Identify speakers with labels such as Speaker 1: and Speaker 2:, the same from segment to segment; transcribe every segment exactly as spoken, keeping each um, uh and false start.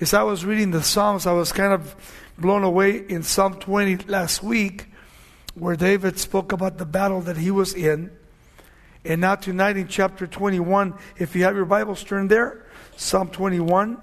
Speaker 1: As I was reading the Psalms, I was kind of blown away in Psalm twenty last week, where David spoke about the battle that he was in. And now tonight in chapter twenty-one, if you have your Bibles turned there, Psalm twenty-one.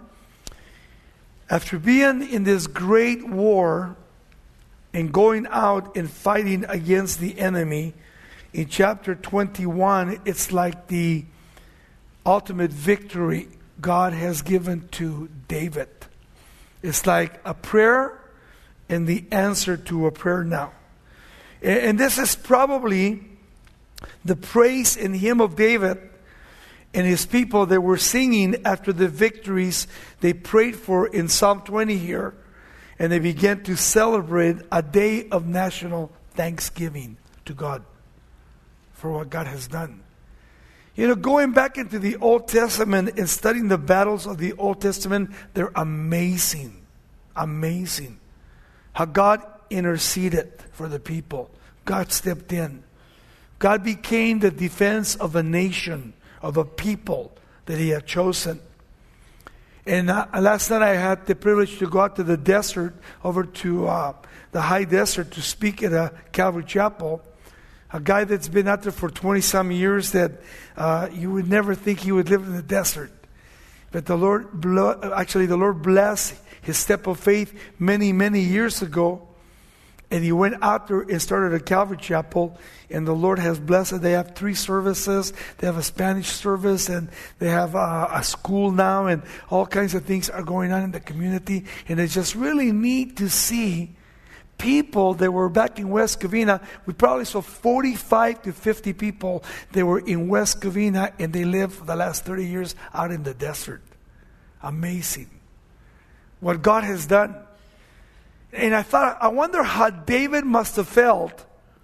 Speaker 1: After being in this great war and going out and fighting against the enemy, in chapter twenty-one, it's like the ultimate victory God has given to David. It's like a prayer and the answer to a prayer now. And this is probably the praise and hymn of David and his people that were singing after the victories they prayed for in Psalm twenty here. And they began to celebrate a day of national thanksgiving to God for what God has done. You know, going back into the Old Testament and studying the battles of the Old Testament, they're amazing. Amazing. How God interceded for the people. God stepped in. God became the defense of a nation, of a people that He had chosen. And uh, last night I had the privilege to go out to the desert, over to uh, the high desert, to speak at a Calvary Chapel. A guy that's been out there for twenty-some years that uh, you would never think he would live in the desert. But the Lord, blo- actually the Lord blessed his step of faith many, many years ago. And he went out there and started a Calvary Chapel. And the Lord has blessed it. They have three services. They have a Spanish service. And they have a, a school now. And all kinds of things are going on in the community. And it's just really neat to see people that were back in West Covina. We probably saw forty-five to fifty people that were in West Covina. And they lived for the last thirty years out in the desert. Amazing. What God has done. And I thought, I wonder how David must have felt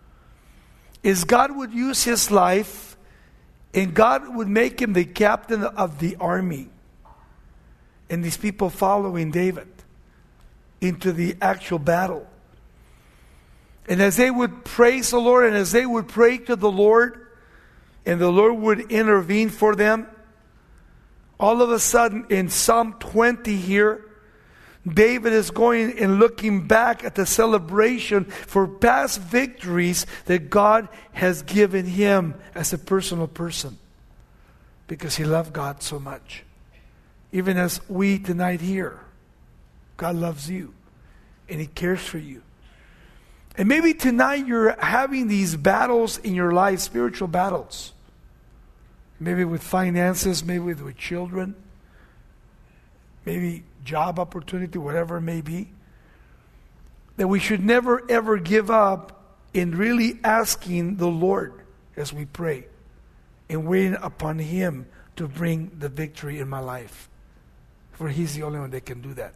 Speaker 1: is God would use his life and God would make him the captain of the army. And these people following David into the actual battle. And as they would praise the Lord and as they would pray to the Lord and the Lord would intervene for them, all of a sudden in Psalm twenty here, David is going and looking back at the celebration for past victories that God has given him as a personal person. Because he loved God so much. Even as we tonight here, God loves you. And He cares for you. And maybe tonight you're having these battles in your life, spiritual battles. Maybe with finances, maybe with, with children. Maybe job opportunity, whatever it may be, that we should never ever give up in really asking the Lord as we pray and waiting upon Him to bring the victory in my life. For He's the only one that can do that.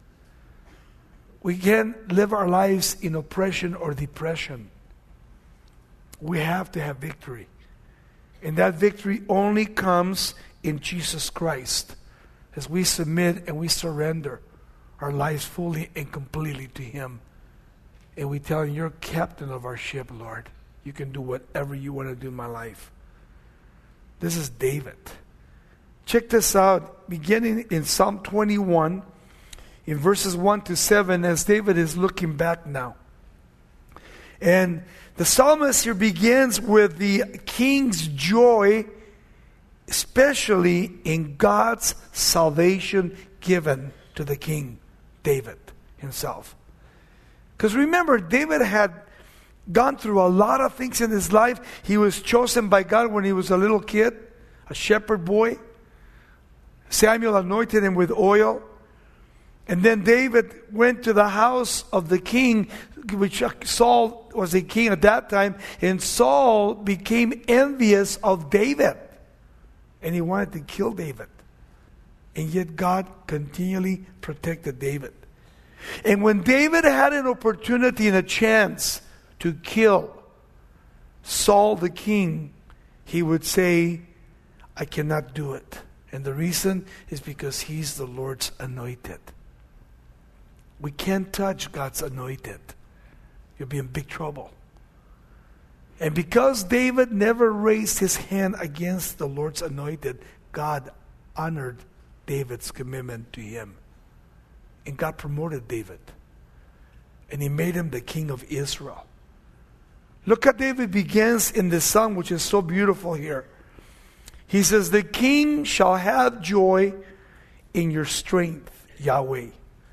Speaker 1: We can't live our lives in oppression or depression. We have to have victory. And that victory only comes in Jesus Christ. As we submit and we surrender our lives fully and completely to Him. And we tell Him, you're captain of our ship, Lord. You can do whatever you want to do in my life. This is David. Check this out. Beginning in Psalm twenty-one, in verses one to seven, as David is looking back now. And the psalmist here begins with the king's joy, especially in God's salvation given to the king, David himself. Because remember, David had gone through a lot of things in his life. He was chosen by God when he was a little kid, a shepherd boy. Samuel anointed him with oil. And then David went to the house of the king, which Saul was a king at that time. And Saul became envious of David. And he wanted to kill David. And yet God continually protected David. And when David had an opportunity and a chance to kill Saul the king, he would say, I cannot do it. And the reason is because he's the Lord's anointed. We can't touch God's anointed. You'll be in big trouble. And because David never raised his hand against the Lord's anointed, God honored David's commitment to him. And God promoted David. And he made him the king of Israel. Look how David begins in the psalm, which is so beautiful here. He says, the king shall have joy in your strength, Yahweh.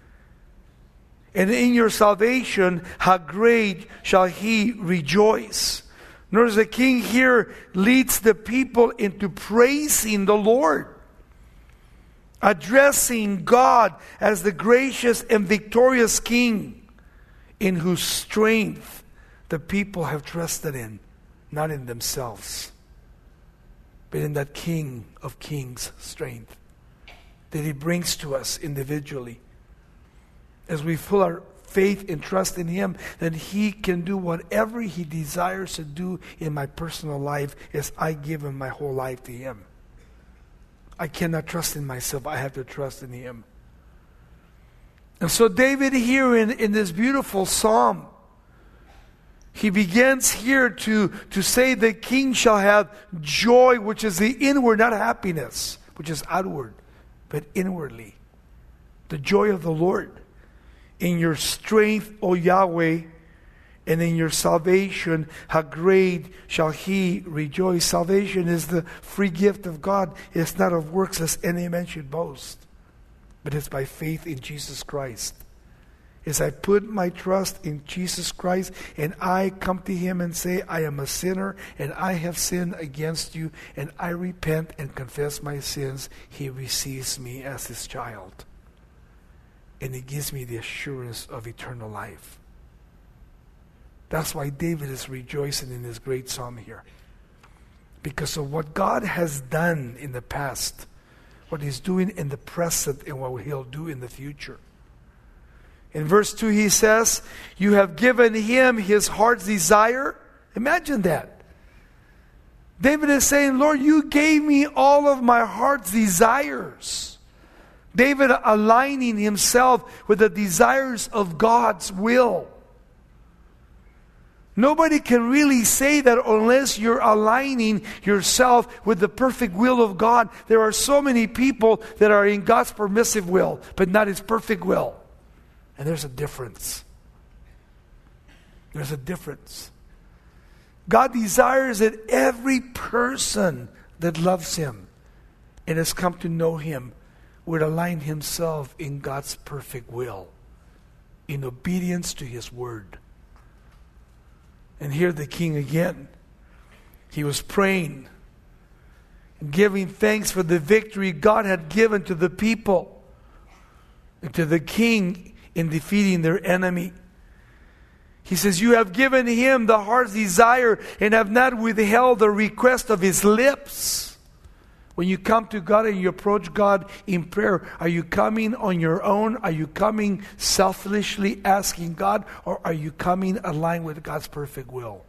Speaker 1: And in your salvation, how great shall he rejoice. Notice the king here leads the people into praising the Lord, addressing God as the gracious and victorious king in whose strength the people have trusted in, not in themselves, but in that King of Kings' strength that he brings to us individually. As we put our faith and trust in him, then he can do whatever he desires to do in my personal life as I give him my whole life to him. I cannot trust in myself. I have to trust in him. And so David here in, in this beautiful psalm, he begins here to, to say the king shall have joy, which is the inward, not happiness, which is outward, but inwardly. The joy of the Lord. In your strength, O Yahweh, and in your salvation, how great shall he rejoice. Salvation is the free gift of God. It's not of works, as any man should boast, but it's by faith in Jesus Christ. As I put my trust in Jesus Christ and I come to him and say, I am a sinner and I have sinned against you, and I repent and confess my sins, he receives me as his child. And he gives me the assurance of eternal life. That's why David is rejoicing in this great psalm here. Because of what God has done in the past, what he's doing in the present, and what he'll do in the future. In verse two he says, you have given him his heart's desire. Imagine that. David is saying, Lord, you gave me all of my heart's desires. David aligning himself with the desires of God's will. Nobody can really say that unless you're aligning yourself with the perfect will of God. There are so many people that are in God's permissive will, but not his perfect will. And there's a difference. There's a difference. God desires that every person that loves him and has come to know him would align himself in God's perfect will, in obedience to his word. And here the king again, he was praying and giving thanks for the victory God had given to the people and to the king in defeating their enemy. He says, you have given him the heart's desire and have not withheld the request of his lips. When you come to God and you approach God in prayer, are you coming on your own? Are you coming selfishly asking God? Or are you coming aligned with God's perfect will?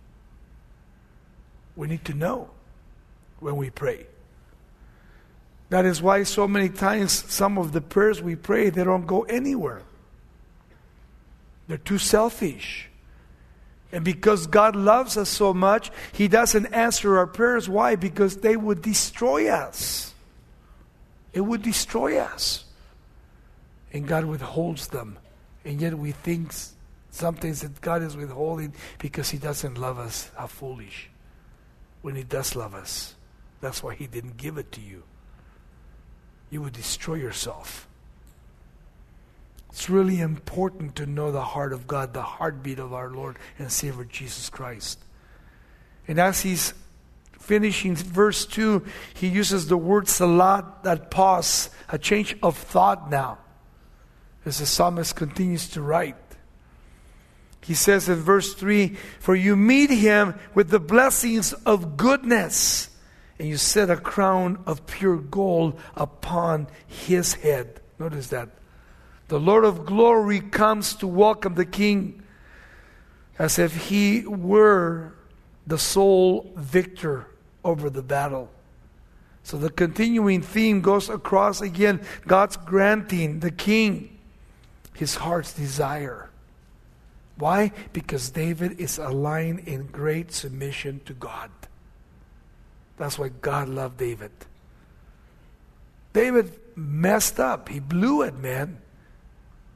Speaker 1: We need to know when we pray. That is why so many times some of the prayers we pray, they don't go anywhere. They're too selfish. And because God loves us so much, he doesn't answer our prayers. Why? Because they would destroy us. It would destroy us. And God withholds them. And yet we think sometimes that God is withholding because he doesn't love us. How foolish. When he does love us, that's why he didn't give it to you. You would destroy yourself. It's really important to know the heart of God, the heartbeat of our Lord and Savior Jesus Christ. And as he's finishing verse two, he uses the word salat, that pause, a change of thought now. As the psalmist continues to write. He says in verse three, for you meet him with the blessings of goodness, and you set a crown of pure gold upon his head. Notice that. The Lord of glory comes to welcome the king as if he were the sole victor over the battle. So the continuing theme goes across again. God's granting the king his heart's desire. Why? Because David is aligned in great submission to God. That's why God loved David. David messed up. He blew it, man.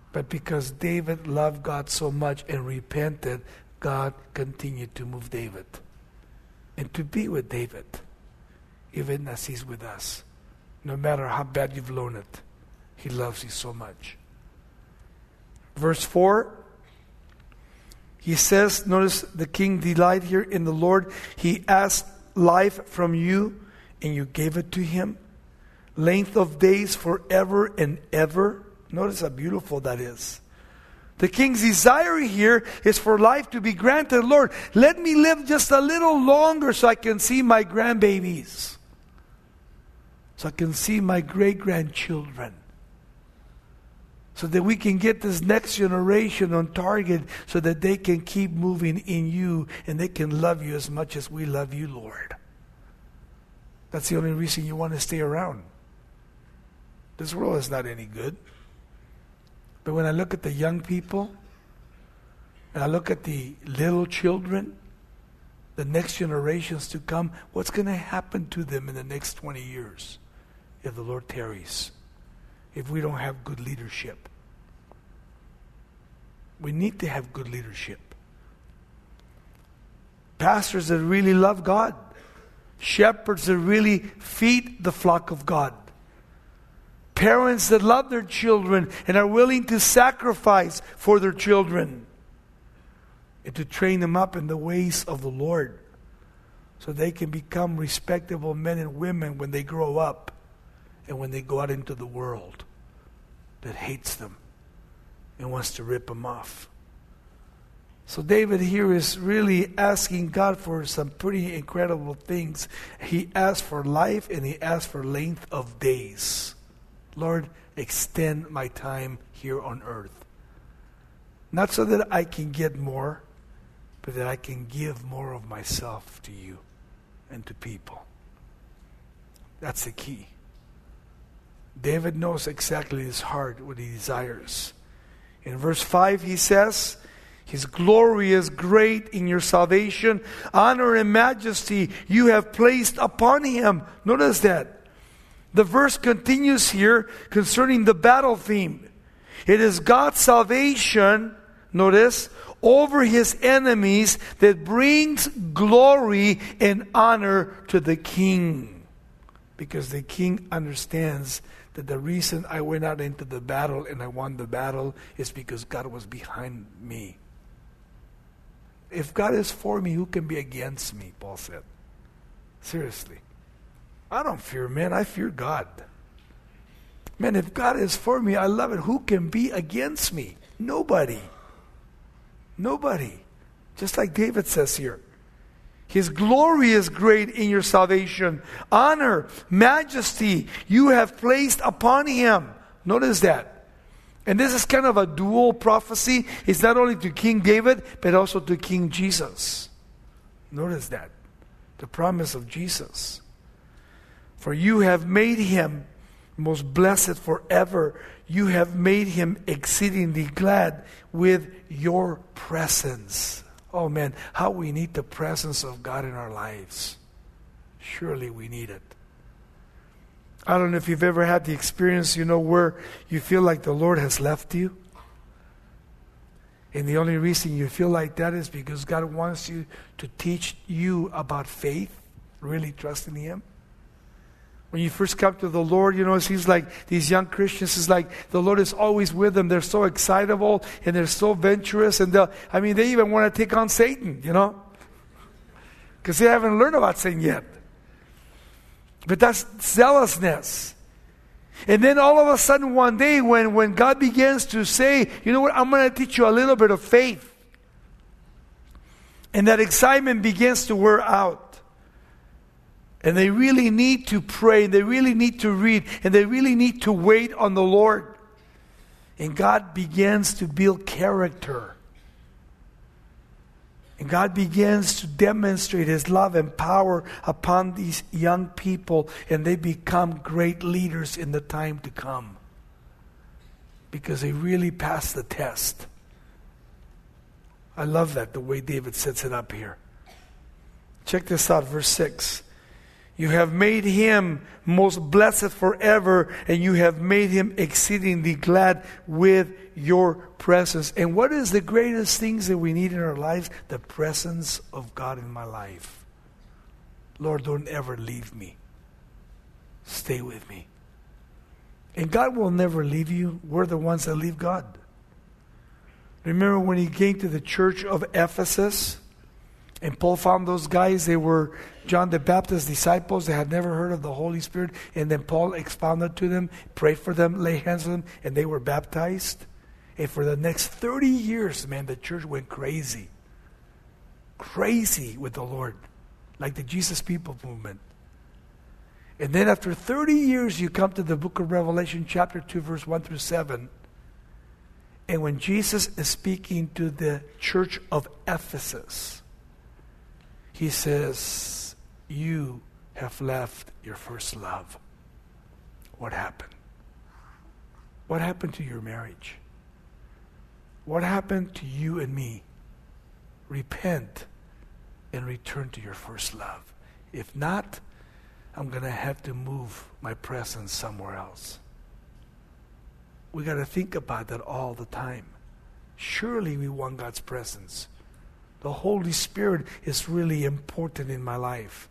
Speaker 1: But because David loved God so much and repented, God continued to move David and to be with David, even as he's with us. No matter how bad you've blown it, he loves you so much. Verse four, he says, notice the king delight here in the Lord. He asked life from you, and you gave it to him. Length of days forever and ever. Notice how beautiful that is. The king's desire here is for life to be granted. Lord, let me live just a little longer so I can see my grandbabies. So I can see my great-grandchildren. So that we can get this next generation on target so that they can keep moving in you and they can love you as much as we love you, Lord. That's the only reason you want to stay around. This world is not any good. But when I look at the young people, and I look at the little children, the next generations to come, what's going to happen to them in the next twenty years if the Lord tarries? If we don't have good leadership. We need to have good leadership. Pastors that really love God. Shepherds that really feed the flock of God. Parents that love their children and are willing to sacrifice for their children. And to train them up in the ways of the Lord. So they can become respectable men and women when they grow up. And when they go out into the world that hates them and wants to rip them off. So David here is really asking God for some pretty incredible things. He asked for life and he asked for length of days. Lord, extend my time here on earth. Not so that I can get more, but that I can give more of myself to you and to people. That's the key. David knows exactly his heart, what he desires. In verse five he says, His glory is great in your salvation. Honor and majesty you have placed upon him. Notice that. The verse continues here concerning the battle theme. It is God's salvation, notice, over his enemies that brings glory and honor to the king. Because the king understands that the reason I went out into the battle and I won the battle is because God was behind me. If God is for me, who can be against me? Paul said. Seriously. I don't fear men, I fear God. Man, if God is for me, I love it. Who can be against me? Nobody. Nobody. Just like David says here. His glory is great in your salvation. Honor, majesty, you have placed upon him. Notice that. And this is kind of a dual prophecy. It's not only to King David, but also to King Jesus. Notice that. The promise of Jesus. For you have made him most blessed forever. You have made him exceedingly glad with your presence. Oh man, how we need the presence of God in our lives. Surely we need it. I don't know if you've ever had the experience, you know, where you feel like the Lord has left you. And the only reason you feel like that is because God wants you to teach you about faith, really trusting him. When you first come to the Lord, you know, it seems like these young Christians, is like the Lord is always with them. They're so excitable and they're so venturous. And they'll, I mean, they even want to take on Satan, you know. Because they haven't learned about Satan yet. But that's zealousness. And then all of a sudden one day when, when God begins to say, you know what, I'm going to teach you a little bit of faith. And that excitement begins to wear out. And they really need to pray, they really need to read, and they really need to wait on the Lord. And God begins to build character. And God begins to demonstrate his love and power upon these young people, and they become great leaders in the time to come. Because they really pass the test. I love that, the way David sets it up here. Check this out, verse six. You have made him most blessed forever, and you have made him exceedingly glad with your presence. And what is the greatest things that we need in our lives? The presence of God in my life. Lord, don't ever leave me. Stay with me. And God will never leave you. We're the ones that leave God. Remember when he came to the church of Ephesus? And Paul found those guys, they were John the Baptist's disciples. They had never heard of the Holy Spirit. And then Paul expounded to them, prayed for them, laid hands on them, and they were baptized. And for the next thirty years, man, the church went crazy. Crazy with the Lord. Like the Jesus People movement. And then after thirty years, you come to the book of Revelation, chapter two, verse one through seven. And when Jesus is speaking to the church of Ephesus, he says, you have left your first love. What happened? What happened to your marriage? What happened to you and me? Repent and return to your first love. If not, I'm going to have to move my presence somewhere else. We got to think about that all the time. Surely we want God's presence. The Holy Spirit is really important in my life.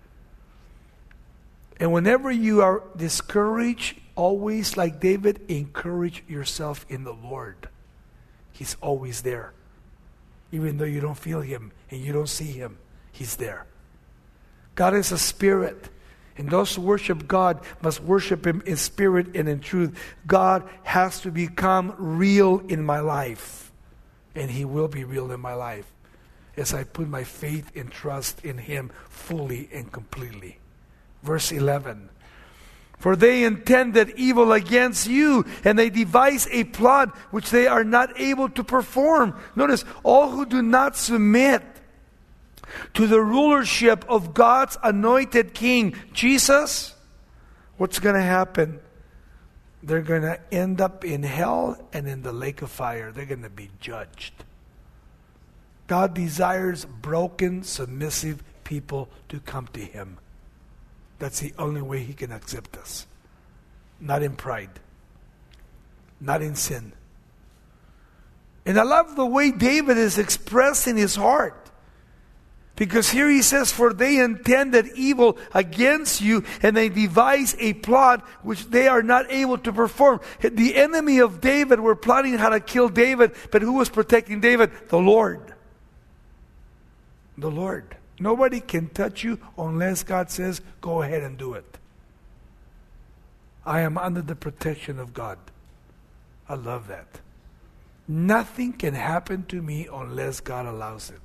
Speaker 1: And whenever you are discouraged, always, like David, encourage yourself in the Lord. He's always there. Even though you don't feel him and you don't see him, he's there. God is a spirit. And those who worship God must worship him in spirit and in truth. God has to become real in my life. And he will be real in my life as I put my faith and trust in him fully and completely. Verse eleven. For they intended evil against you, and they devise a plot which they are not able to perform. Notice, all who do not submit to the rulership of God's anointed King, Jesus, what's going to happen? They're going to end up in hell and in the lake of fire. They're going to be judged. God desires broken, submissive people to come to him. That's the only way he can accept us. Not in pride. Not in sin. And I love the way David is expressing his heart. Because here he says, for they intended evil against you, and they devise a plot which they are not able to perform. The enemy of David were plotting how to kill David, but who was protecting David? The Lord. The Lord. Nobody can touch you unless God says, go ahead and do it. I am under the protection of God. I love that. Nothing can happen to me unless God allows it.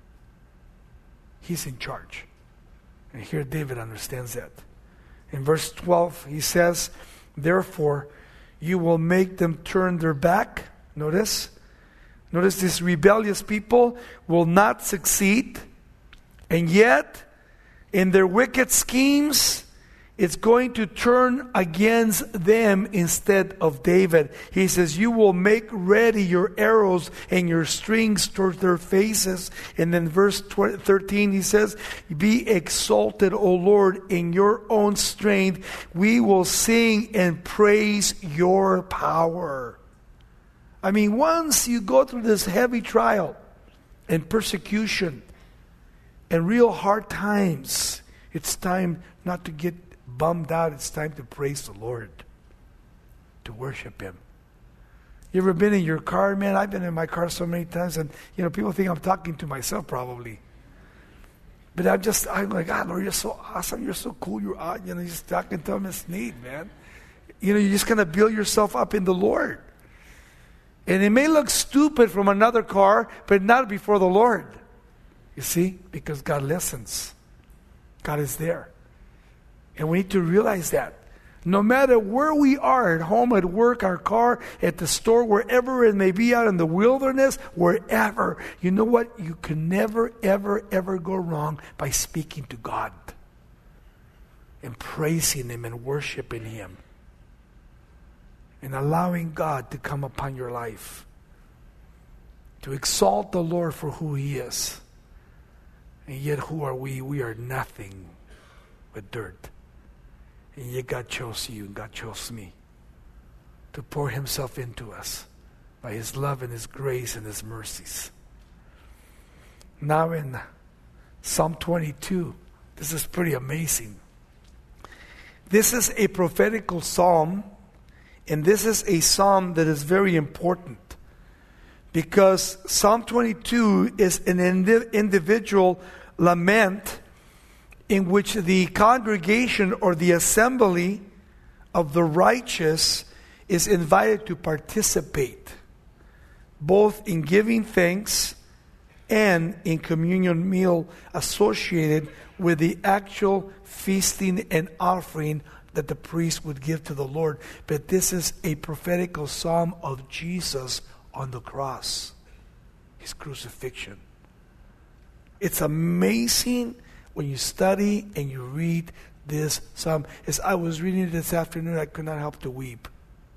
Speaker 1: He's in charge. And here David understands that. In verse twelve, he says, therefore, you will make them turn their back. Notice. Notice these rebellious people will not succeed. And yet, in their wicked schemes, it's going to turn against them instead of David. He says, you will make ready your arrows and your strings towards their faces. And then verse thirteen, he says, be exalted, O Lord, in your own strength. We will sing and praise your power. I mean, once you go through this heavy trial and persecution and real hard times, it's time not to get bummed out. It's time to praise the Lord, to worship him. You ever been in your car? Man, I've been in my car so many times, and you know, people think I'm talking to myself probably. But I'm just, I'm like, ah, Lord, you're so awesome. You're so cool. You're, uh, you know, you're just talking to him. It's neat, man. You know, you're just going to build yourself up in the Lord. And it may look stupid from another car, but not before the Lord. You see? Because God listens. God is there. And we need to realize that. No matter where we are, at home, at work, our car, at the store, wherever it may be, out in the wilderness, wherever, you know what? You can never, ever, ever go wrong by speaking to God and praising him and worshiping him and allowing God to come upon your life, to exalt the Lord for who he is. And yet who are we? We are nothing with dirt. And yet God chose you and God chose me to pour himself into us by his love and his grace and his mercies. Now in Psalm twenty-two, this is pretty amazing. This is a prophetical psalm, and this is a psalm that is very important because Psalm twenty-two is an indi- individual lament in which the congregation or the assembly of the righteous is invited to participate, both in giving thanks and in communion meal associated with the actual feasting and offering that the priest would give to the Lord. But this is a prophetical psalm of Jesus on the cross, his crucifixion. It's amazing when you study and you read this psalm. As I was reading it this afternoon, I could not help to weep.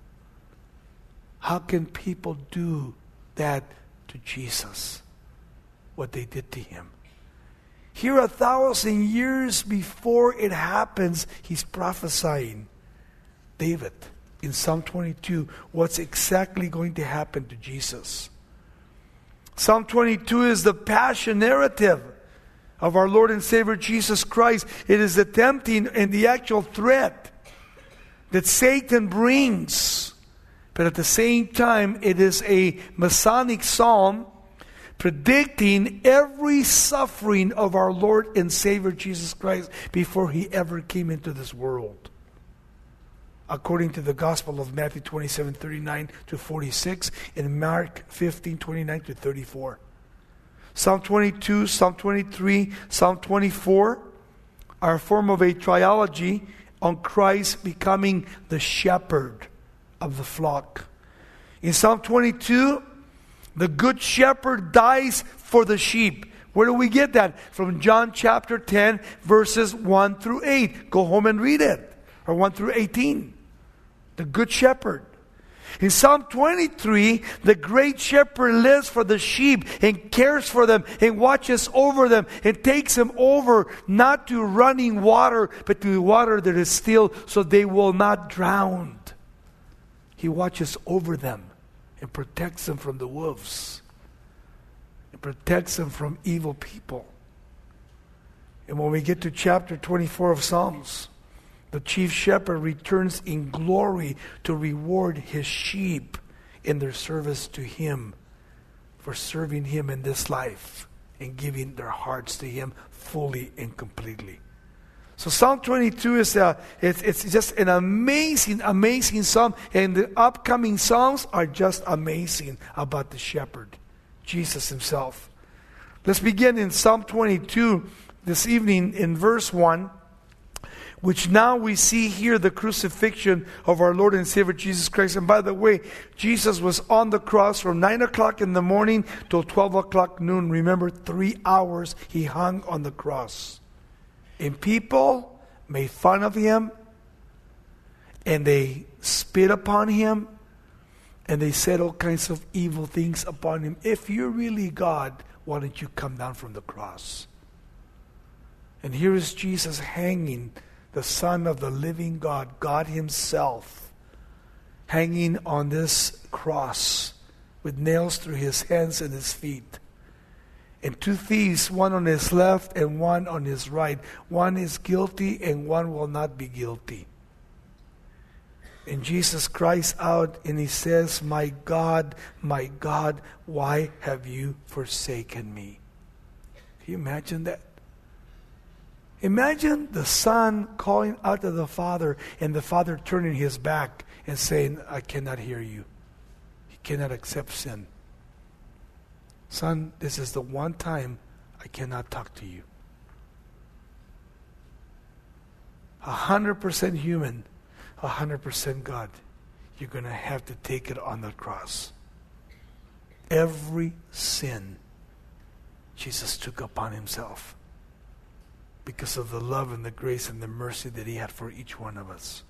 Speaker 1: How can people do that to Jesus? What they did to him. Here, a thousand years before it happens, he's prophesying, David, in Psalm twenty-two, what's exactly going to happen to Jesus. Psalm twenty-two is the passion narrative of our Lord and Savior Jesus Christ. It is the tempting and the actual threat that Satan brings. But at the same time, it is a Messianic psalm predicting every suffering of our Lord and Savior Jesus Christ before he ever came into this world. According to the Gospel of Matthew twenty-seven, thirty-nine to forty-six, and Mark fifteen, twenty-nine to thirty-four. Psalm twenty-two, Psalm twenty-three, Psalm twenty-four are a form of a trilogy on Christ becoming the shepherd of the flock. In Psalm twenty-two, the good shepherd dies for the sheep. Where do we get that? From John chapter ten, verses one through eight. Go home and read it. Or one through eighteen. The good shepherd. In Psalm twenty-three, the great shepherd lives for the sheep and cares for them and watches over them and takes them over not to running water, but to water that is still, so they will not drown. He watches over them and protects them from the wolves. It protects them from evil people. And when we get to chapter twenty-four of Psalms, the chief shepherd returns in glory to reward his sheep in their service to him, for serving him in this life and giving their hearts to him fully and completely. So Psalm twenty-two is a, it's, it's just an amazing, amazing psalm. And the upcoming psalms are just amazing about the shepherd, Jesus himself. Let's begin in Psalm twenty-two this evening in verse one, which now we see here the crucifixion of our Lord and Savior Jesus Christ. And by the way, Jesus was on the cross from nine o'clock in the morning till twelve o'clock noon. Remember, three hours he hung on the cross. And people made fun of him, and they spit upon him, and they said all kinds of evil things upon him. If you're really God, why don't you come down from the cross? And here is Jesus hanging, the Son of the living God, God himself, hanging on this cross with nails through his hands and his feet. And two thieves, one on his left and one on his right. One is guilty and one will not be guilty. And Jesus cries out and he says, "My God, my God, why have you forsaken me?" Can you imagine that? Imagine the Son calling out to the Father and the Father turning his back and saying, "I cannot hear you." He cannot accept sin. "Son, this is the one time I cannot talk to you." A hundred percent human, a hundred percent God. You're going to have to take it on the cross. Every sin Jesus took upon himself because of the love and the grace and the mercy that he had for each one of us.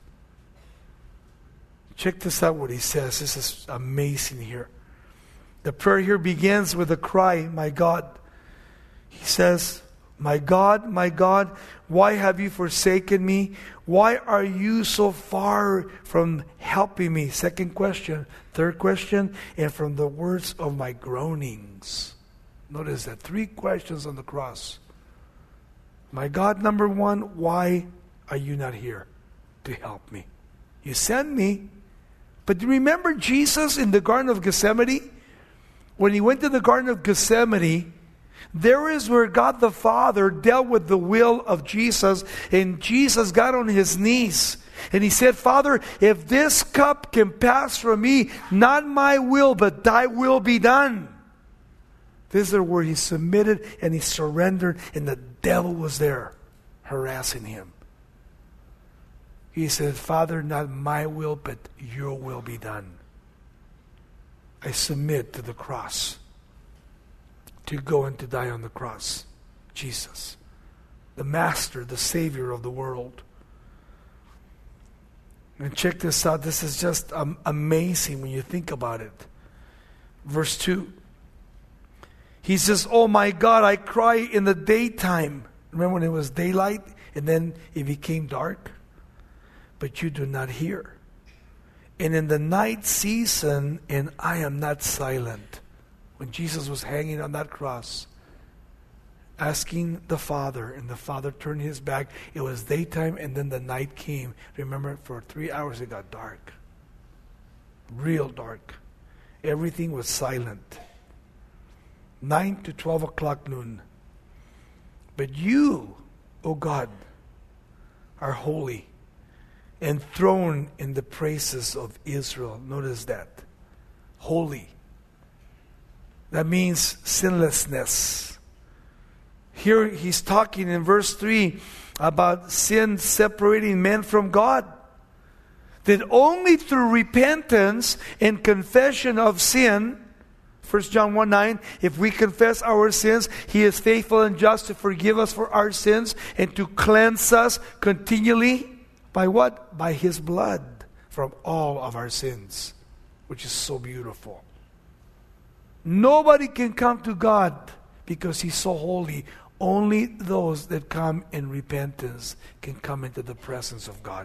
Speaker 1: Check this out, what he says. This is amazing here. The prayer here begins with a cry, "My God." He says, My God, my God, why have you forsaken me? Why are you so far from helping me? Second question. Third question, and from the words of my groanings. Notice that. Three questions on the cross. My God, number one, why are you not here to help me? You sent me. But do you remember Jesus in the Garden of Gethsemane? When he went to the Garden of Gethsemane, there is where God the Father dealt with the will of Jesus, and Jesus got on his knees and he said, Father, if this cup can pass from me, not my will but thy will be done. This is where he submitted and he surrendered, and the devil was there harassing him. He said, Father, not my will but your will be done. I submit to the cross, to go and to die on the cross. Jesus, the Master, the Savior of the world. And check this out. This is just um, amazing when you think about it. Verse two. He says, oh my God, I cry in the daytime. Remember when it was daylight and then it became dark? But you do not hear. And in the night season, and I am not silent. When Jesus was hanging on that cross, asking the Father, and the Father turned his back. It was daytime, and then the night came. Remember, for three hours it got dark. Real dark. Everything was silent. nine to twelve o'clock noon. But you, O God, are holy, enthroned in the praises of Israel. Notice that. Holy. That means sinlessness. Here he's talking in verse three about sin separating men from God. That only through repentance and confession of sin, First John one nine, if we confess our sins, He is faithful and just to forgive us for our sins and to cleanse us continually. By what? By His blood from all of our sins, which is so beautiful. Nobody can come to God because He's so holy. Only those that come in repentance can come into the presence of God.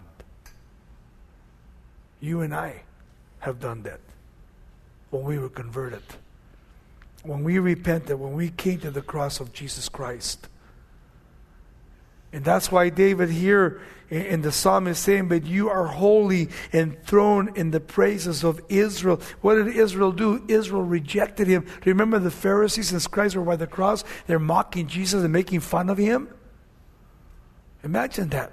Speaker 1: You and I have done that when we were converted. When we repented, when we came to the cross of Jesus Christ. And that's why David here in the psalm is saying, but you are holy, enthroned in the praises of Israel. What did Israel do? Israel rejected Him. Remember the Pharisees and scribes were by the cross? They're mocking Jesus and making fun of Him. Imagine that.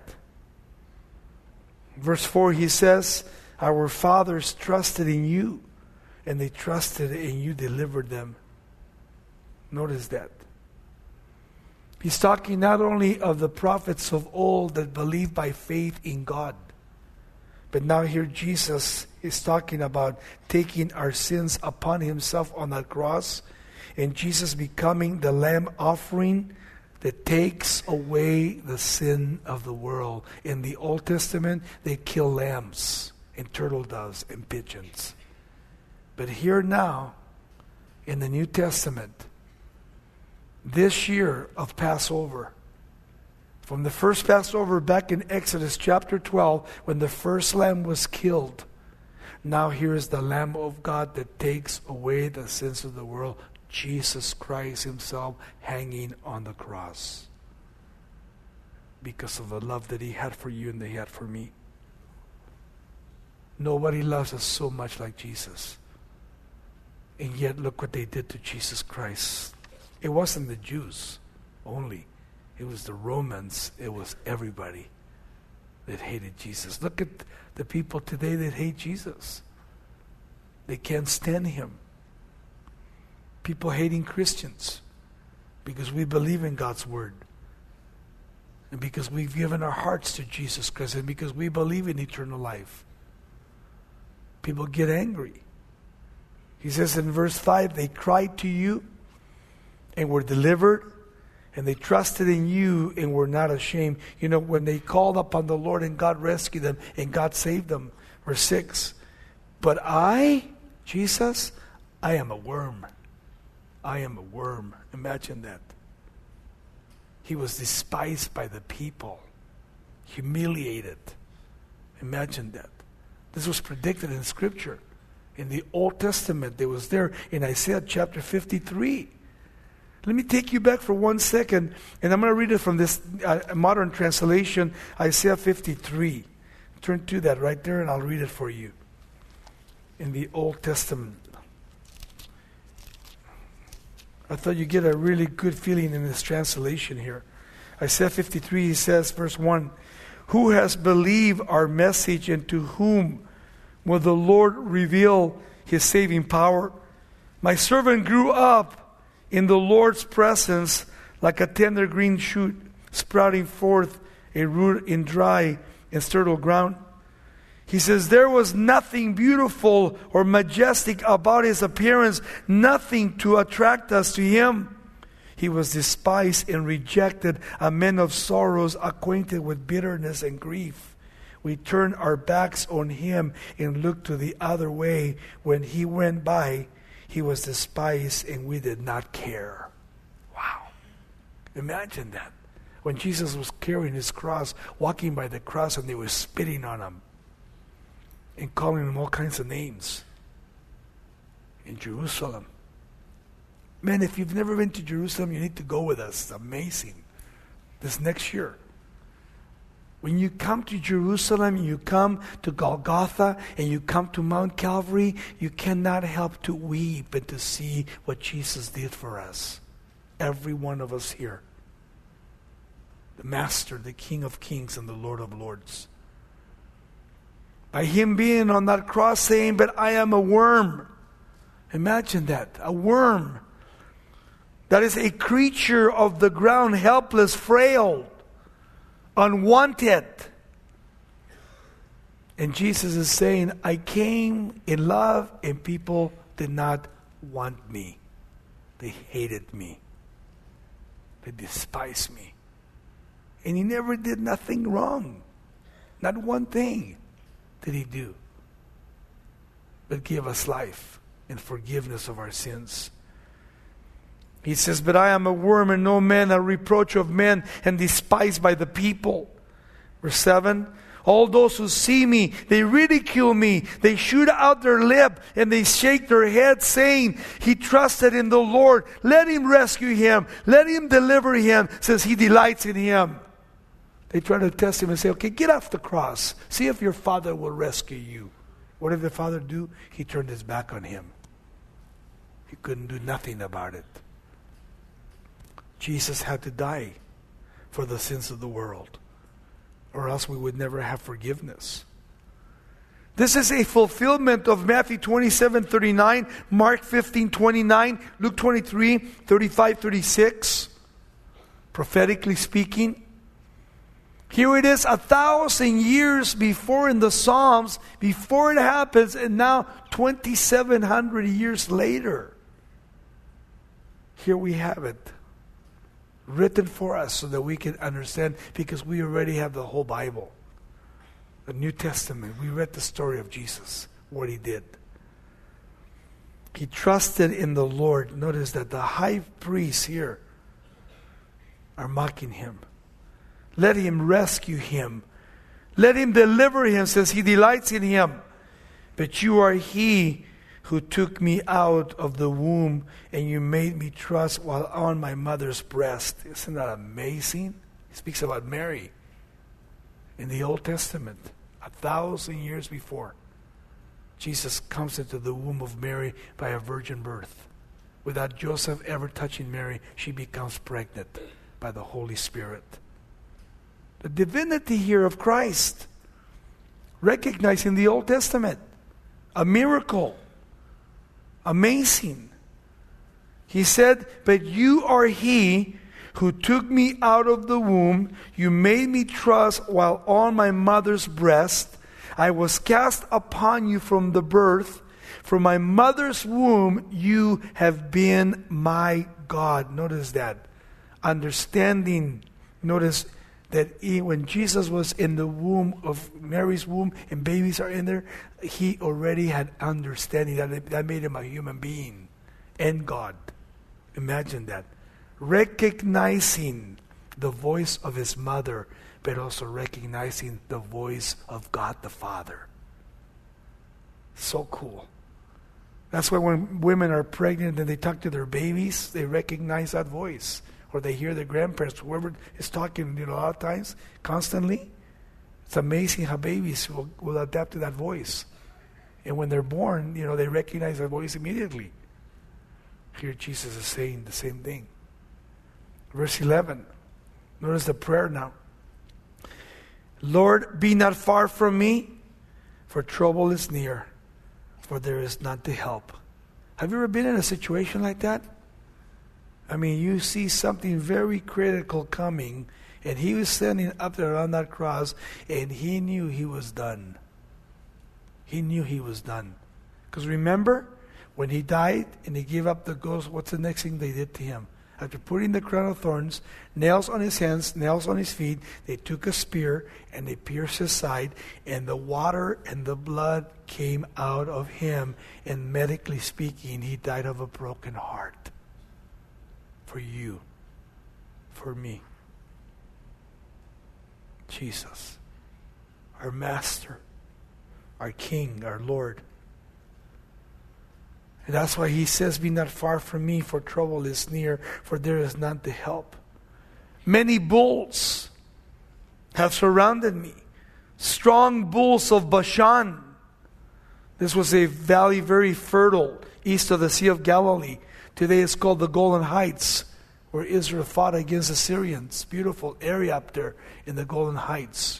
Speaker 1: Verse four, he says, our fathers trusted in you, and they trusted and you delivered them. Notice that. He's talking not only of the prophets of old that believed by faith in God, but now here Jesus is talking about taking our sins upon Himself on that cross, and Jesus becoming the lamb offering that takes away the sin of the world. In the Old Testament, they kill lambs and turtle doves and pigeons. But here now, in the New Testament, this year of Passover, from the first Passover back in Exodus chapter twelve, when the first lamb was killed, now here is the Lamb of God that takes away the sins of the world, Jesus Christ Himself hanging on the cross. Because of the love that He had for you and that He had for me. Nobody loves us so much like Jesus. And yet look what they did to Jesus Christ. It wasn't the Jews only. It was the Romans. It was everybody that hated Jesus. Look at the people today that hate Jesus. They can't stand Him. People hating Christians because we believe in God's Word. And because we've given our hearts to Jesus Christ. And because we believe in eternal life. People get angry. He says in verse five, they cried to you and were delivered, and they trusted in you and were not ashamed. You know, when they called upon the Lord and God rescued them and God saved them. Verse six, but I, Jesus, I am a worm. I am a worm. Imagine that. He was despised by the people, humiliated. Imagine that. This was predicted in Scripture. In the Old Testament, it was there in Isaiah chapter fifty-three. Let me take you back for one second, and I'm going to read it from this uh, modern translation, Isaiah fifty-three. Turn to that right there, and I'll read it for you. In the Old Testament. I thought you get a really good feeling in this translation here. Isaiah fifty-three, he says, verse one, "Who has believed our message, and to whom will the Lord reveal his saving power? My servant grew up in the Lord's presence like a tender green shoot, sprouting forth a root in dry and sterile ground." He says, there was nothing beautiful or majestic about his appearance, nothing to attract us to him. He was despised and rejected, a man of sorrows, acquainted with bitterness and grief. We turned our backs on him and looked to the other way. When he went by, he was despised and we did not care. Wow. Imagine that. When Jesus was carrying his cross, walking by the cross, and they were spitting on him and calling him all kinds of names in Jerusalem. Man, if you've never been to Jerusalem, you need to go with us. It's amazing. This next year. When you come to Jerusalem, you come to Golgotha, and you come to Mount Calvary, you cannot help to weep and to see what Jesus did for us. Every one of us here. The Master, the King of Kings, and the Lord of Lords. By him being on that cross saying, "But I am a worm." Imagine that. A worm. That is a creature of the ground, helpless, frail, unwanted. And Jesus is saying, I came in love and people did not want me. They hated me. They despised me. And he never did nothing wrong. Not one thing did he do. But give us life and forgiveness of our sins. He says, "But I am a worm and no man, a reproach of men, and despised by the people." Verse seven, "All those who see me, they ridicule me. They shoot out their lip and they shake their head, saying, 'He trusted in the Lord. Let him rescue him. Let him deliver him, since he delights in him.'" They try to test him and say, "Okay, get off the cross. See if your father will rescue you." What did the father do? He turned his back on him. He couldn't do nothing about it. Jesus had to die for the sins of the world, or else we would never have forgiveness. This is a fulfillment of Matthew twenty-seven thirty-nine, Mark fifteen twenty-nine, Luke twenty-three thirty-five thirty-six. Prophetically speaking, here it is a thousand years before in the Psalms, before it happens, and now twenty-seven hundred years later. Here we have it. Written for us so that we can understand, because we already have the whole Bible. The New Testament. We read the story of Jesus, what he did. He trusted in the Lord. Notice that the high priests here are mocking him. Let him rescue him. Let him deliver him, since he delights in him. But you are he who took me out of the womb, and you made me trust while on my mother's breast. Isn't that amazing? He speaks about Mary in the Old Testament, a thousand years before. Jesus comes into the womb of Mary by a virgin birth. Without Joseph ever touching Mary, she becomes pregnant by the Holy Spirit. The divinity here of Christ, recognized in the Old Testament. A miracle. Amazing. He said, "But you are he who took me out of the womb. You made me trust while on my mother's breast. I was cast upon you from the birth. From my mother's womb you have been my God." Notice that. Understanding. Notice that he, when Jesus was in the womb of Mary's womb and babies are in there, he already had understanding. That, that made him a human being and God. Imagine that. Recognizing the voice of his mother, but also recognizing the voice of God the Father. So cool. That's why when women are pregnant and they talk to their babies, they recognize that voice. Or they hear their grandparents, whoever is talking, you know, a lot of times, constantly. It's amazing how babies will, will adapt to that voice. And when they're born, you know, they recognize that voice immediately. Here Jesus is saying the same thing. Verse eleven. Notice the prayer now. Lord, be not far from me, for trouble is near, for there is none to help. Have you ever been in a situation like that? I mean, you see something very critical coming, and he was standing up there on that cross, and he knew he was done. He knew he was done. Because remember, when he died and he gave up the ghost, what's the next thing they did to him? After putting the crown of thorns, nails on his hands, nails on his feet, they took a spear and they pierced his side, and the water and the blood came out of him. And medically speaking, he died of a broken heart. For you, for me. Jesus, our Master, our King, our Lord. And that's why he says, be not far from me, for trouble is near, for there is none to help. Many bulls have surrounded me. Strong bulls of Bashan. This was a valley very fertile east of the Sea of Galilee. Today it's called the Golden Heights, where Israel fought against the Syrians. Beautiful area up there in the Golden Heights.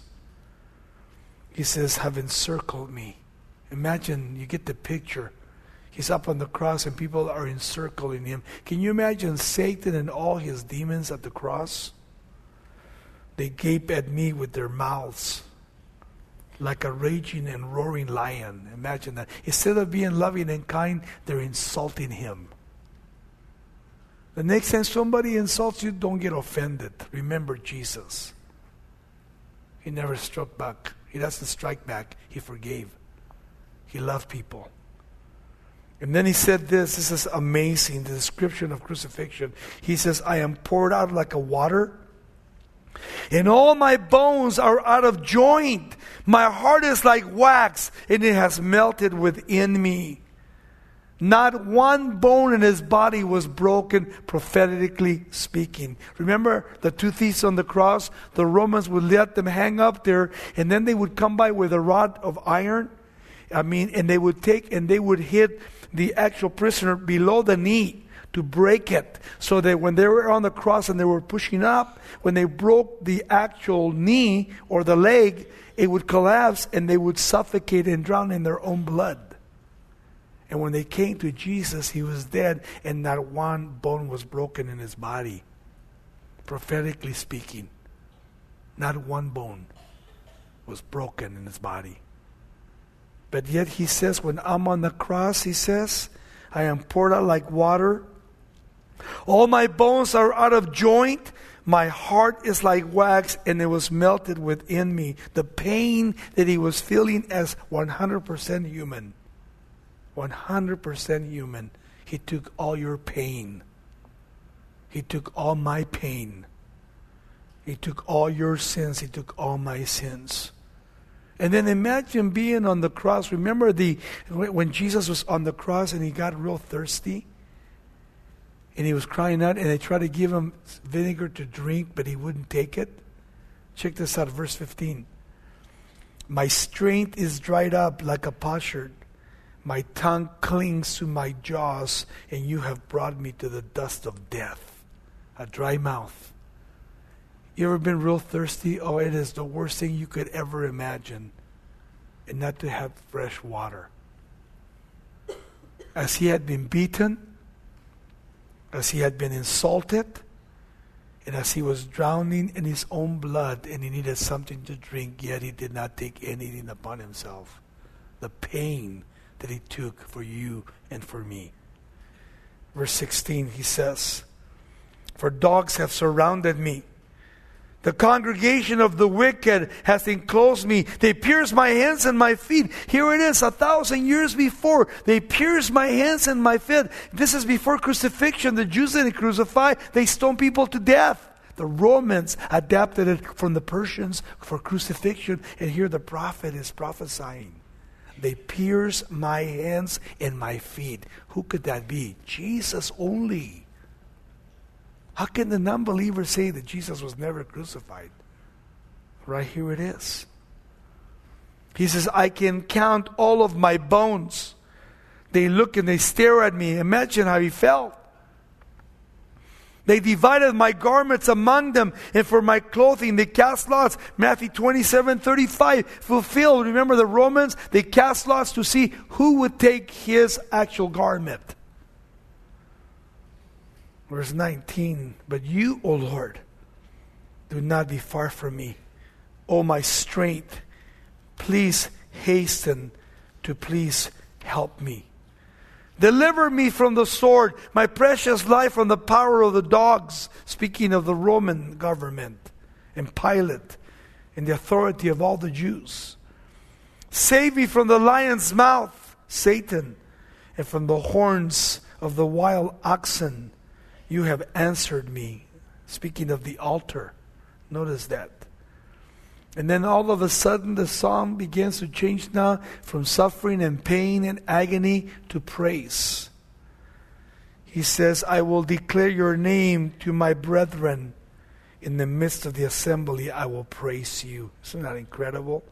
Speaker 1: He says, have encircled me. Imagine, you get the picture. He's up on the cross and people are encircling him. Can you imagine Satan and all his demons at the cross? They gape at me with their mouths like a raging and roaring lion. Imagine that. Instead of being loving and kind, they're insulting him. The next time somebody insults you, don't get offended. Remember Jesus. He never struck back. He doesn't strike back. He forgave. He loved people. And then he said this, this is amazing, the description of crucifixion. He says, I am poured out like a water, and all my bones are out of joint. My heart is like wax, and it has melted within me. Not one bone in his body was broken, prophetically speaking. Remember the two thieves on the cross? The Romans would let them hang up there, and then they would come by with a rod of iron. I mean, and they would take and they would hit the actual prisoner below the knee to break it. So that when they were on the cross and they were pushing up, when they broke the actual knee or the leg, it would collapse and they would suffocate and drown in their own blood. And when they came to Jesus, he was dead, and not one bone was broken in his body. Prophetically speaking, not one bone was broken in his body. But yet he says, when I'm on the cross, he says, I am poured out like water. All my bones are out of joint. My heart is like wax, and it was melted within me. The pain that he was feeling as one hundred percent human. one hundred percent human. He took all your pain. He took all my pain. He took all your sins. He took all my sins. And then imagine being on the cross. Remember the when Jesus was on the cross and he got real thirsty? And he was crying out, and they tried to give him vinegar to drink, but he wouldn't take it. Check this out, verse fifteen. My strength is dried up like a potsherd. My tongue clings to my jaws, and you have brought me to the dust of death. A dry mouth. You ever been real thirsty? Oh, it is the worst thing you could ever imagine. And not to have fresh water. As he had been beaten, as he had been insulted, and as he was drowning in his own blood, and he needed something to drink, yet he did not take anything upon himself. The pain that he took for you and for me. Verse sixteen, he says, for dogs have surrounded me. The congregation of the wicked has enclosed me. They pierced my hands and my feet. Here it is, a thousand years before. They pierced my hands and my feet. This is before crucifixion. The Jews didn't crucify. They stoned people to death. The Romans adapted it from the Persians for crucifixion. And here the prophet is prophesying. They pierce my hands and my feet. Who could that be? Jesus only. How can the non-believer say that Jesus was never crucified? Right here it is. He says, I can count all of my bones. They look and they stare at me. Imagine how he felt. They divided my garments among them, and for my clothing they cast lots. Matthew twenty-seven thirty-five, fulfilled. Remember the Romans? They cast lots to see who would take his actual garment. Verse nineteen, but you, O Lord, do not be far from me. O my strength, please hasten to please help me. Deliver me from the sword, my precious life from the power of the dogs. Speaking of the Roman government and Pilate and the authority of all the Jews. Save me from the lion's mouth, Satan, and from the horns of the wild oxen. You have answered me. Speaking of the altar. Notice that. And then all of a sudden the psalm begins to change now from suffering and pain and agony to praise. He says, I will declare your name to my brethren. In the midst of the assembly, I will praise you. Isn't that incredible?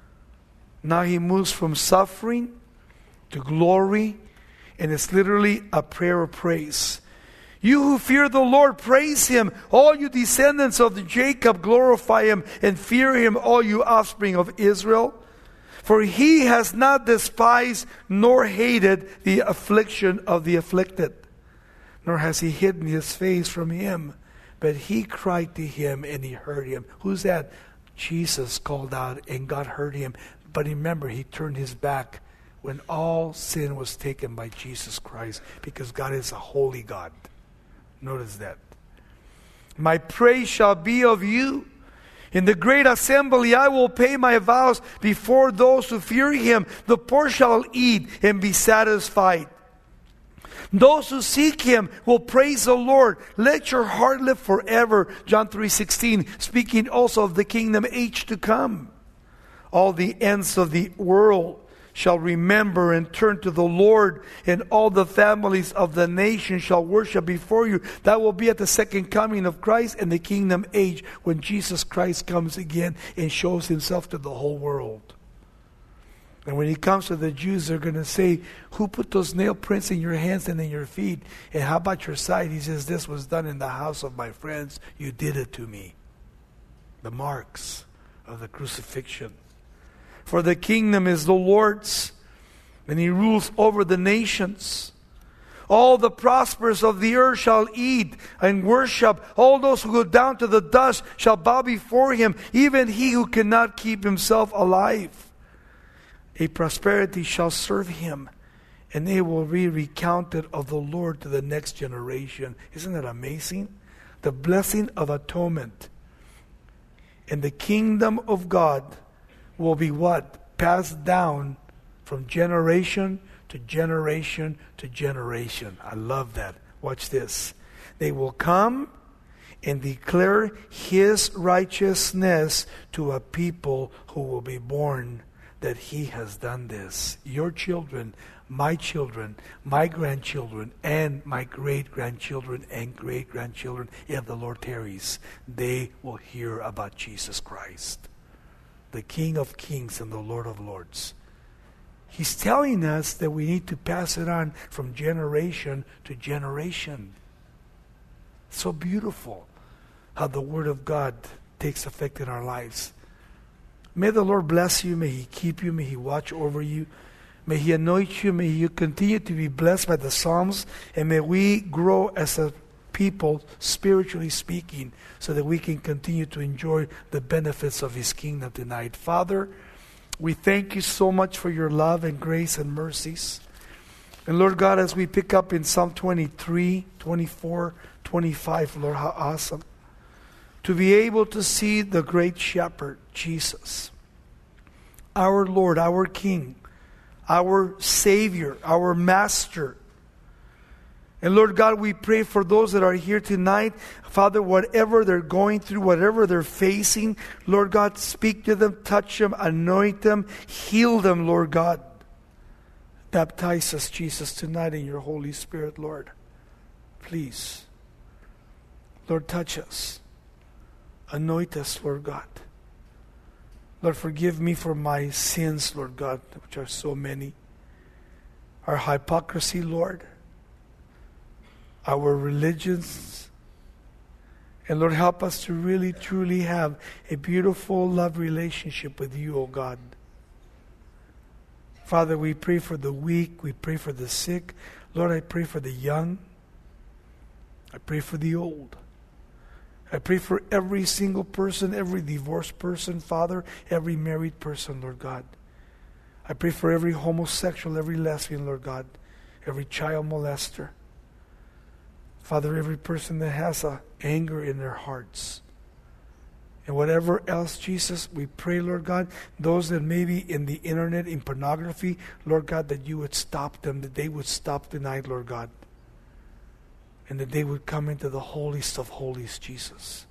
Speaker 1: Now he moves from suffering to glory, and it's literally a prayer of praise. You who fear the Lord, praise Him. All you descendants of the Jacob, glorify Him and fear Him, all you offspring of Israel. For He has not despised nor hated the affliction of the afflicted, nor has He hidden His face from him. But He cried to Him and He heard him. Who's that? Jesus called out and God heard him. But remember, He turned His back when all sin was taken by Jesus Christ, because God is a holy God. Notice that. My praise shall be of you. In the great assembly I will pay my vows before those who fear Him. The poor shall eat and be satisfied. Those who seek Him will praise the Lord. Let your heart live forever. John three sixteen, speaking also of the kingdom age to come. All the ends of the world shall remember and turn to the Lord, and all the families of the nation shall worship before you. That will be at the second coming of Christ and the kingdom age, when Jesus Christ comes again and shows Himself to the whole world. And when He comes to the Jews, they're going to say, who put those nail prints in your hands and in your feet? And how about your side? He says, this was done in the house of my friends. You did it to me. The marks of the crucifixion. For the kingdom is the Lord's, and He rules over the nations. All the prosperous of the earth shall eat and worship. All those who go down to the dust shall bow before Him, even he who cannot keep himself alive. A prosperity shall serve Him, and they will be recounted of the Lord to the next generation. Isn't that amazing? The blessing of atonement. And the kingdom of God will be what? Passed down from generation to generation to generation. I love that. Watch this. They will come and declare His righteousness to a people who will be born, that He has done this. Your children, my children, my grandchildren, and my great-grandchildren and great-grandchildren, if the Lord tarries, they will hear about Jesus Christ, the King of Kings and the Lord of Lords. He's telling us that we need to pass it on from generation to generation. So beautiful how the Word of God takes effect in our lives. May the Lord bless you. May He keep you. May He watch over you. May He anoint you. May you continue to be blessed by the Psalms. And may we grow as a people, spiritually speaking, so that we can continue to enjoy the benefits of His kingdom tonight. Father, we thank You so much for Your love and grace and mercies. And Lord God, as we pick up in Psalm twenty-three, twenty-four, twenty-five, Lord, how awesome to be able to see the great shepherd, Jesus, our Lord, our King, our Savior, our Master. And Lord God, we pray for those that are here tonight. Father, whatever they're going through, whatever they're facing, Lord God, speak to them, touch them, anoint them, heal them, Lord God. Baptize us, Jesus, tonight in your Holy Spirit, Lord. Please. Lord, touch us. Anoint us, Lord God. Lord, forgive me for my sins, Lord God, which are so many. Our hypocrisy, Lord. Our religions. And Lord, help us to really, truly have a beautiful love relationship with you, O God. Father, we pray for the weak. We pray for the sick. Lord, I pray for the young. I pray for the old. I pray for every single person, every divorced person, Father, every married person, Lord God. I pray for every homosexual, every lesbian, Lord God, every child molester. Father, every person that has a anger in their hearts. And whatever else, Jesus, we pray, Lord God, those that may be in the internet, in pornography, Lord God, that you would stop them, that they would stop tonight, Lord God. And that they would come into the holiest of holies, Jesus.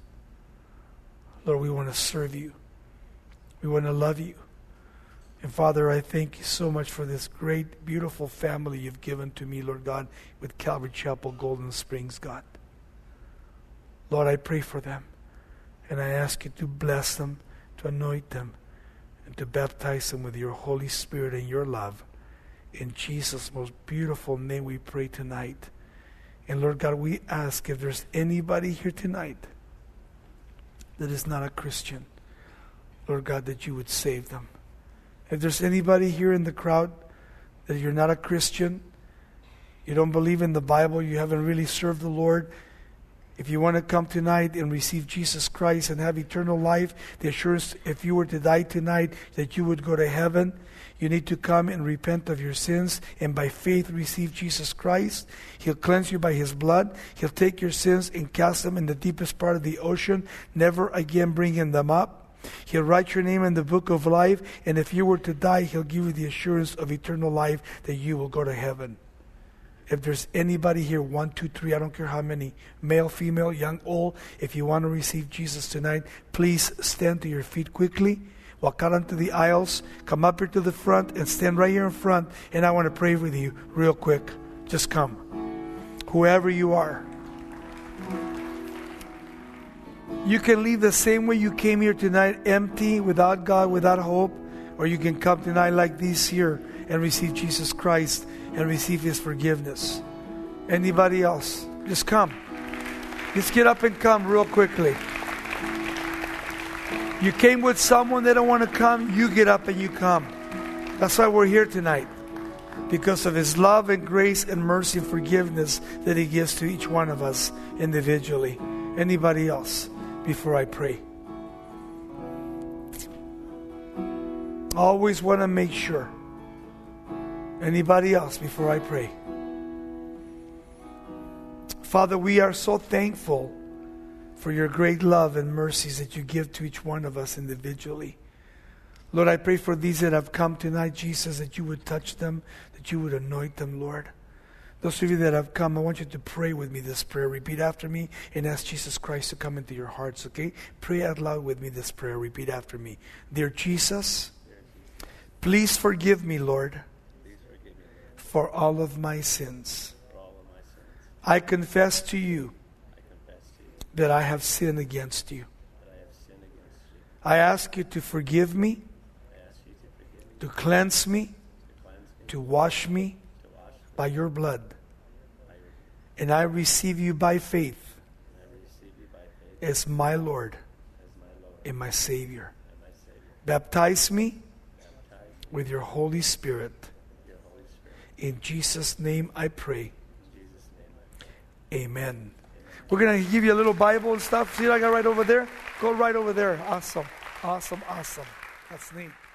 Speaker 1: Lord, we want to serve you. We want to love you. And Father, I thank you so much for this great, beautiful family you've given to me, Lord God, with Calvary Chapel, Golden Springs, God. Lord, I pray for them. And I ask you to bless them, to anoint them, and to baptize them with your Holy Spirit and your love. In Jesus' most beautiful name we pray tonight. And Lord God, we ask if there's anybody here tonight that is not a Christian, Lord God, that you would save them. If there's anybody here in the crowd that you're not a Christian, you don't believe in the Bible, you haven't really served the Lord, if you want to come tonight and receive Jesus Christ and have eternal life, the assurance if you were to die tonight that you would go to heaven, you need to come and repent of your sins and by faith receive Jesus Christ. He'll cleanse you by His blood. He'll take your sins and cast them in the deepest part of the ocean, never again bringing them up. He'll write your name in the book of life, and if you were to die, He'll give you the assurance of eternal life that you will go to heaven. If there's anybody here, one, two, three, I don't care how many, male, female, young, old, if you want to receive Jesus tonight, please stand to your feet quickly. Walk out onto the aisles, come up here to the front, and stand right here in front, and I want to pray with you real quick. Just come. Whoever you are. You can leave the same way you came here tonight, empty, without God, without hope, or you can come tonight like these here and receive Jesus Christ and receive His forgiveness. Anybody else? Just come. Just get up and come real quickly. You came with someone, they don't want to come, you get up and you come. That's why we're here tonight. Because of His love and grace and mercy and forgiveness that He gives to each one of us individually. Anybody else before I pray? Always want to make sure. Anybody else before I pray? Father, we are so thankful for your great love and mercies that you give to each one of us individually. Lord, I pray for these that have come tonight, Jesus, that you would touch them, that you would anoint them, Lord. Those of you that have come, I want you to pray with me this prayer. Repeat after me and ask Jesus Christ to come into your hearts, okay? Pray out loud with me this prayer. Repeat after me. Dear Jesus, please forgive me, Lord, for all of my sins. I confess to you that I have sinned against you. I ask you to forgive me, to cleanse me, to wash me by your blood. And I receive you by faith as my Lord and my Savior. Baptize me with your Holy Spirit. In Jesus' name I pray. Amen. We're going to give you a little Bible and stuff. See what I got right over there? Go right over there. Awesome. Awesome. Awesome. That's neat.